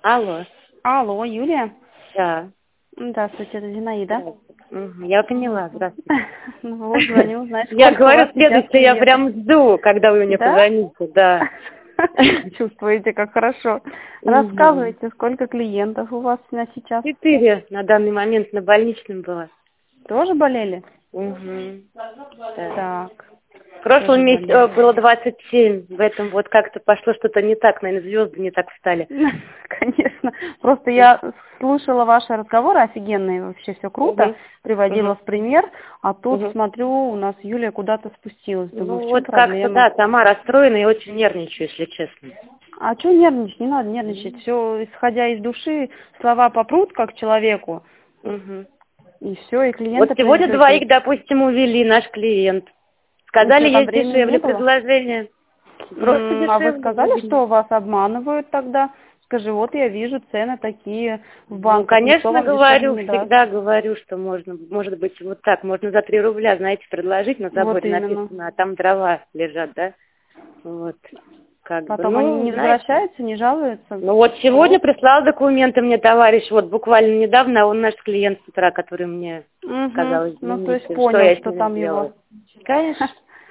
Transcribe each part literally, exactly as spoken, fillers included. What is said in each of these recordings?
Алло. Алло, Юлия? Да. Здравствуйте, это Зинаида. Угу, я поняла, здравствуйте. Ну, вот звоню, знаешь, Я сколько у говорю вас сейчас следующее, я клиентов. прям жду, когда вы мне Да? позвоните, да. Чувствуете, как хорошо. Мгм. Рассказывайте, сколько клиентов у вас на сейчас? Четыре на данный момент на больничном было. Тоже болели? Угу. Так, В прошлом тоже месяце болели. э, было двадцать семь, в этом вот как-то пошло что-то не так, наверное, звезды не так встали. Конечно. Просто я слушала ваши разговоры, офигенные, вообще все круто, Мгм. приводила Мгм. в пример, а тут, Мгм. смотрю, у нас Юлия куда-то спустилась. Думаю, Ну в чем вот как-то, проблема? да, сама расстроена и очень нервничаю, если честно. А что нервничать? Не надо нервничать. Все, исходя из души, слова попрут как человеку, Угу. и все, и Вот клиента сегодня приведете. двоих, допустим, увели, наш клиент. И Сказали, что, там есть времени не дешевле было? предложение. Просто М, А вы дешевле сказали, выгоднее. что вас обманывают тогда? Скажи, вот я вижу цены такие в Ну, банках, никто конечно, вам дешевле говорю, не даст. всегда говорю, что можно, может быть, вот так, можно за три рубля, знаете, предложить, на Вот заборе именно. написано, а там дрова лежат, да? Вот, как бы, Потом они ну, не знаете, возвращаются, не жалуются. ну вот сегодня Вот. прислал документы мне товарищ, вот буквально недавно, он наш клиент с утра, который мне Угу. сказал, Ну, то есть извините, что понял, я с что ними там его. сделаю. Конечно,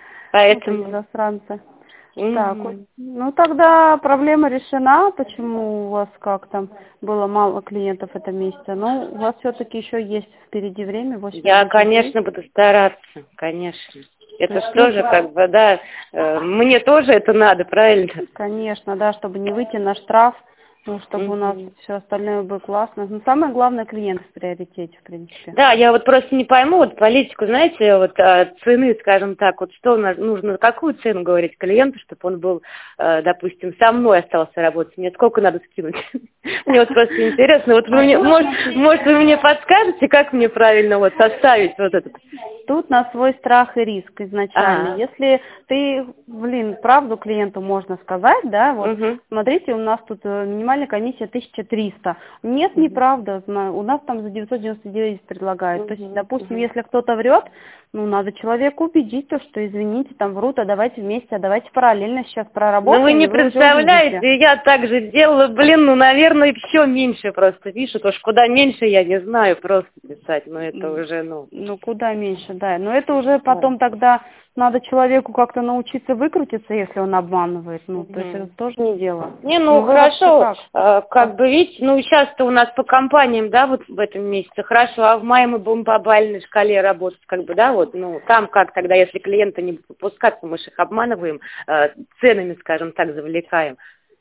Вот эти поэтому... засранцы. Так, вот. Мгм. Ну тогда проблема решена. Почему у вас как там было мало клиентов в этом месяце? Ну, у вас все-таки еще есть впереди время, восемь Я, рабочих дней. конечно, буду стараться, конечно. То Это есть ж плюс, тоже как бы, да, э, мне тоже это надо, правильно? конечно, да, чтобы не выйти на штраф, ну, чтобы у нас Мгм. все остальное было классно. Но самое главное, клиент в приоритете, в принципе. Да, я вот просто не пойму, вот политику, знаете, вот а, цены, скажем так, вот что у нас нужно, какую цену говорить клиенту, чтобы он был, э, допустим, со мной остался работать, мне сколько надо скинуть? Мне вот просто интересно, вот вы А мне, тут, может, может, вы мне подскажете, как мне правильно вот составить вот этот? тут на свой страх и риск изначально. А, Если ты, блин, правду клиенту можно сказать, да, вот, угу, смотрите, у нас тут э, минимальная комиссия тысяча триста. Нет, угу, неправда, зна- у нас там за девятьсот девяносто девять предлагают. То есть, угу, допустим, угу. если кто-то врет, ну, надо человеку убедить, то, что, извините, там врут, а давайте вместе, а давайте параллельно сейчас Ну вы проработаем, и не вы уже увидите. представляете, я так же делала, блин, ну, наверное, еще меньше просто пишут, уж куда меньше, я не знаю, просто писать, но это М, уже, ну, Ну, куда меньше, да. Но это уже да. потом тогда надо человеку как-то научиться выкрутиться, если он обманывает. Ну, то есть это Мгм. тоже не дело. Не, ну Ну, вы вообще хорошо, как? э, Как? как бы видите, ну сейчас-то у нас по компаниям, да, вот в этом месяце, хорошо, а в мае мы будем по бальной шкале работать, как бы, да, вот, ну там как тогда, если клиента не выпускаться, мы же их обманываем, э, ценами, скажем так, завлекаем,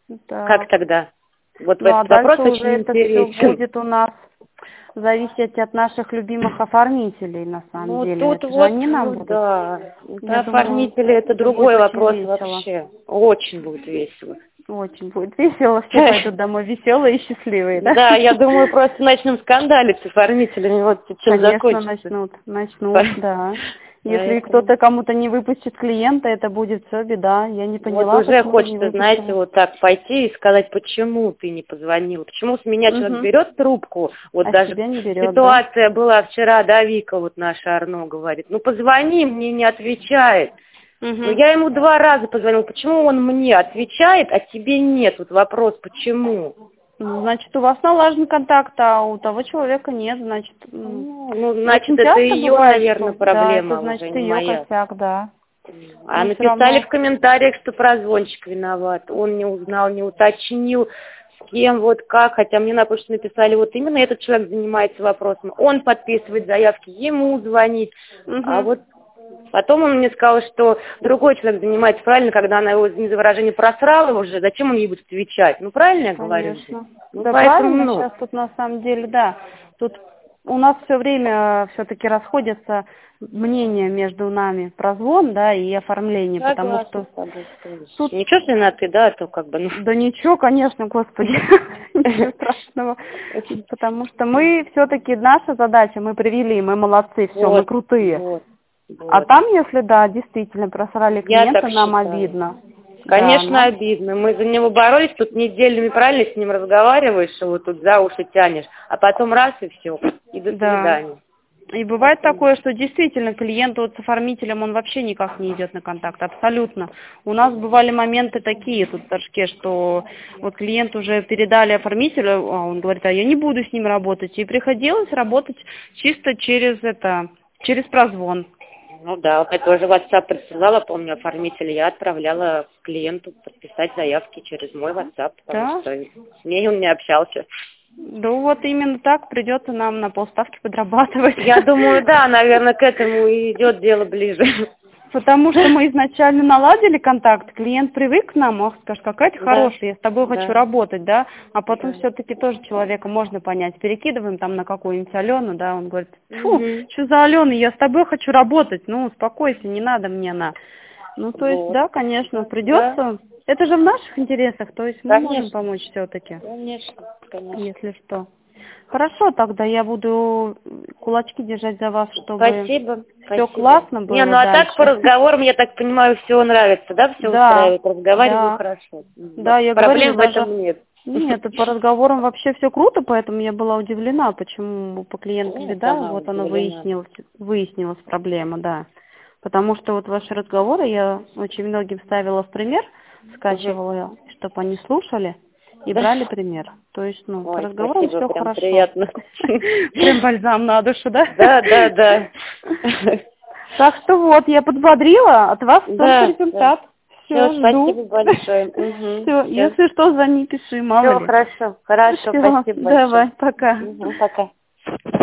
как Так. тогда? Вот Ну, а этот вопрос дальше уже очень это все интересен. будет у нас зависеть от наших любимых оформителей, на самом Ну, деле. тут Это же вот, они нам ну будут. да, это Я думаю, оформители, это это будет другой очень вопрос весело. вообще. Очень будет весело. Очень будет весело. Все пойдут домой веселые и счастливые, да? Да, я думаю, просто начнем скандалить с оформителями, вот чем Конечно, закончится. начнут, начнут, По- да. Если Поэтому кто-то кому-то не выпустит клиента, это будет все беда. Я не вот поняла, уже почему не хочется, знаете, выпустила. вот так пойти и сказать, почему ты не позвонил, почему с меня человек Угу. берет трубку, вот А с даже тебя не берет, да? ситуация была вчера, да, Вика, вот наша Арно говорит, ну позвони, мне не отвечает. Ну, Угу. я ему два раза позвонила. Почему он мне отвечает, а тебе нет? Вот вопрос, почему? Ну, значит, у вас налажен контакт, а у того человека нет, значит. м, Ну, ну, значит, Очень это часто ее, бывает, наверное, что, да, это проблема уже, значит не ее моя. косяк, да. А Но все написали равно, в комментариях, что прозвончик виноват. Он не узнал, не уточнил, с кем, вот как. Хотя мне на почту написали, вот именно этот человек занимается вопросом. Он подписывает заявки, ему звонить. А угу. вот потом он мне сказал, что другой человек занимается правильно, когда она его, не за выражение, просрала уже, зачем он ей будет отвечать? Ну, правильно я говорю же? Конечно. Ну, Да, поэтому, правильно, ну, сейчас тут на самом деле, да. Тут у нас все время все-таки расходятся мнения между нами про звон, да, и оформление, потому согласна что с тобой. что ли. тут, Ничего, что на ты, да, а то как бы, ну. да ничего, конечно, господи, ничего страшного, потому что мы все-таки, наша задача, мы привели, мы молодцы, все, мы Вот, крутые. вот, А вот. там, если, да, действительно просрали Я так клиента, нам считаю. обидно. Да, Конечно, нам, обидно. Мы за него боролись, тут неделями правильно с ним разговариваешь, его тут за уши тянешь, а потом раз и все, и до да. свидания. И бывает такое, что действительно клиент вот с оформителем, он вообще никак не идет на контакт, абсолютно. У нас бывали моменты такие тут в Торжке, что вот клиент уже передали оформителю, а он говорит, а я не буду с ним работать. И приходилось работать чисто через это, через прозвон. Ну да, вот я тоже WhatsApp присылала, помню, оформителя, я отправляла клиенту подписать заявки через мой WhatsApp, потому Да? что с ней он не общался. Да вот именно так придется нам на полставки подрабатывать. Я думаю, да, наверное, к этому и идет дело ближе. Потому что мы изначально наладили контакт, клиент привык к нам, ох, скажешь, какая ты Да. хорошая, я с тобой Да. хочу работать, да, а потом Да. все-таки тоже человека можно понять, перекидываем там на какую-нибудь Алену, да, он говорит, фу, Мгм. что за Алена, я с тобой хочу работать, ну, успокойся, не надо мне на. Ну, то есть, Вот. да, конечно, придется, это же в наших интересах, то есть мы Конечно. можем помочь все-таки, Конечно, конечно. если что. Хорошо, тогда я буду кулачки держать за вас, чтобы Спасибо. все Спасибо. классно было Не, ну а дальше. так по разговорам, я так понимаю, все нравится, да? Все Да, устраивает, разговариваю да. хорошо. Да, я Проблем говорю, в даже... этом нет. Нет, по разговорам вообще все круто, поэтому я была удивлена, почему по клиенту Я беда, сама вот оно удивлена. выяснилось, выяснилась проблема, да. Потому что вот ваши разговоры я очень многим ставила в пример, скачивала, чтобы они слушали и Да. брали пример. То есть, ну, по Ой, разговорам спасибо, все прям хорошо. приятно. Прям бальзам на душу, да? Да, да, да. Так что вот, я подбодрила, от вас только Да, результат. Все, Все, жду. спасибо большое. Угу. Все, если что, звони, пиши, мало Все ли. хорошо, хорошо, Всё, спасибо большое. давай, пока. Угу, пока.